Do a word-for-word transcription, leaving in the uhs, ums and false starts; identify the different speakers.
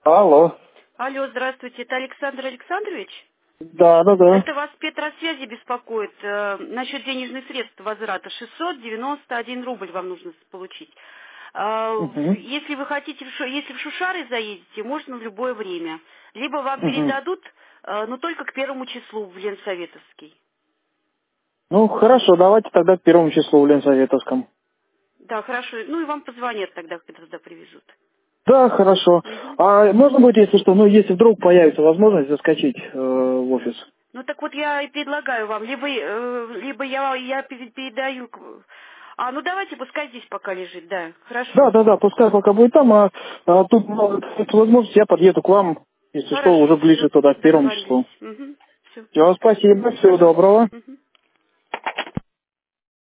Speaker 1: Алло.
Speaker 2: Алло, здравствуйте, это Александр Александрович?
Speaker 1: Да, да, да.
Speaker 2: Это вас Петросвязи беспокоит э, насчет денежных средств возврата. шестьсот девяносто один рубль вам нужно получить. Э,
Speaker 1: Угу.
Speaker 2: если вы хотите, в Шу- если в Шушары заедете, можно в любое время. Либо вам
Speaker 1: Угу.
Speaker 2: передадут, э, но только к первому числу в Ленсоветовский.
Speaker 1: Ну, хорошо, давайте тогда к первому числу в Ленсоветовском.
Speaker 2: Да, хорошо. Ну и вам позвонят тогда, когда туда привезут.
Speaker 1: Да, хорошо.
Speaker 2: Мгм.
Speaker 1: А можно будет, если что, ну, если вдруг появится возможность заскочить э, в офис?
Speaker 2: Ну так вот я и предлагаю вам, либо, э, либо я, я пере- передаю... к- А, ну давайте, пускай здесь пока лежит, да,
Speaker 1: Да,
Speaker 2: хорошо.
Speaker 1: да, да, пускай пока будет там, а, а тут ну, есть возможность, я подъеду к вам, если что, уже
Speaker 2: Хорошо, все,
Speaker 1: ближе туда, к первому
Speaker 2: договорились.
Speaker 1: числу.
Speaker 2: Угу, все,
Speaker 1: Все, спасибо, всего
Speaker 2: угу,
Speaker 1: доброго.
Speaker 2: угу.